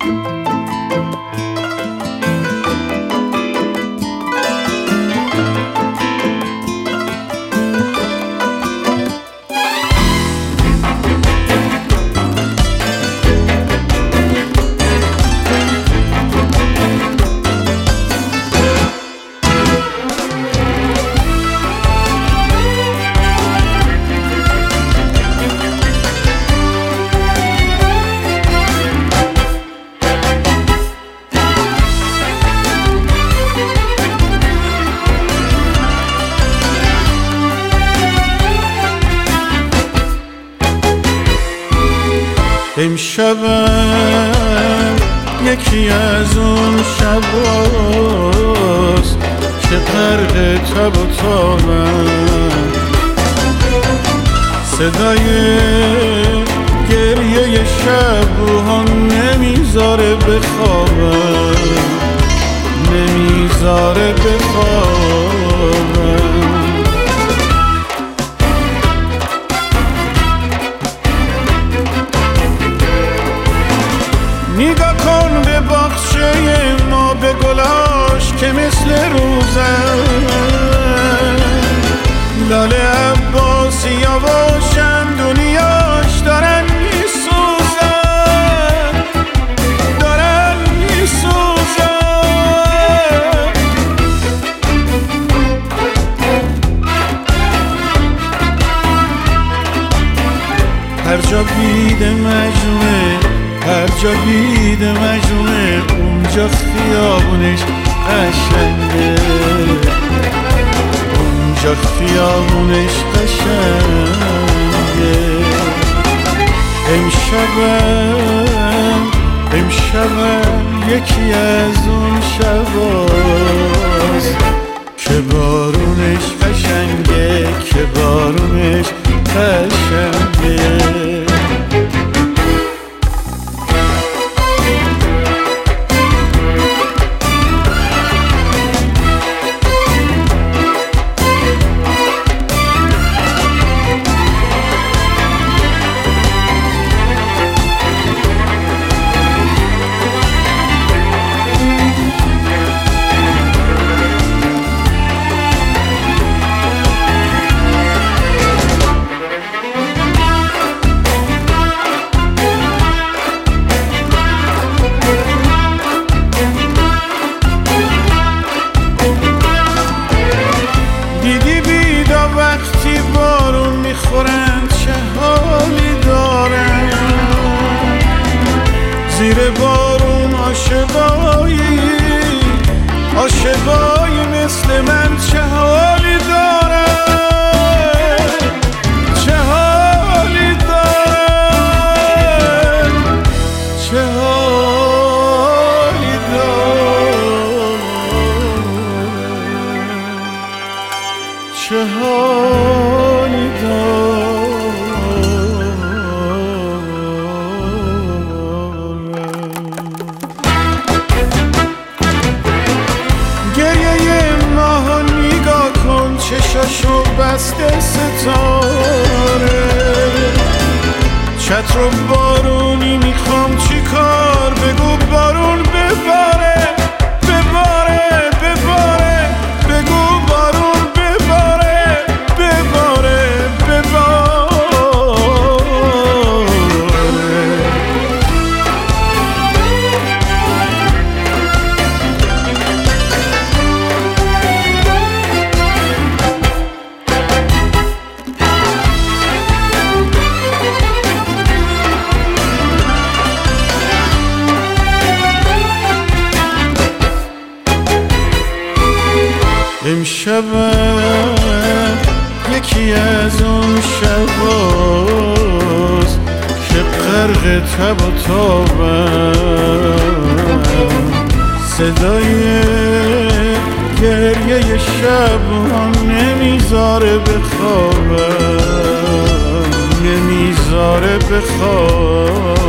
امشبم یکی از اون شباست که غرق تب و تابم، صدای گریه شبها نمیذاره بخوابم، نمیذاره بخوابم. نگاه کن به باغچه ما، به گلاش که مثل روزن، لاله عباسیا باشن دنیاش دارن میسوزن، دارن میسوزن. هر جا بید مجنونه، هر جا بید مجنونه، اونجا خیابونش قشنگه، اونجا خیابونش قشنگه. امشبم یکی از اون شباست که بارونش قشنگه، که بارونش قشنگه. وقتی بارون میخورن چه حالی دارن، زیر بارون عاشقایی مثل من چه حالی دارن، چه حالی دارن، چه حالی دارن، چه حالی دارم. گریه ماهو نگاه کن، چشاشو بسته ستاره، چتر و بارونی میخوام چی کار، بگو بارون بباره، بباره، بباره، بگو بارون بباره، بباره، امشبم یکی از اون شباست که غرق تب و تابم، صدای گریه شبها نمیذاره بخوابم، نمیذاره بخوابم.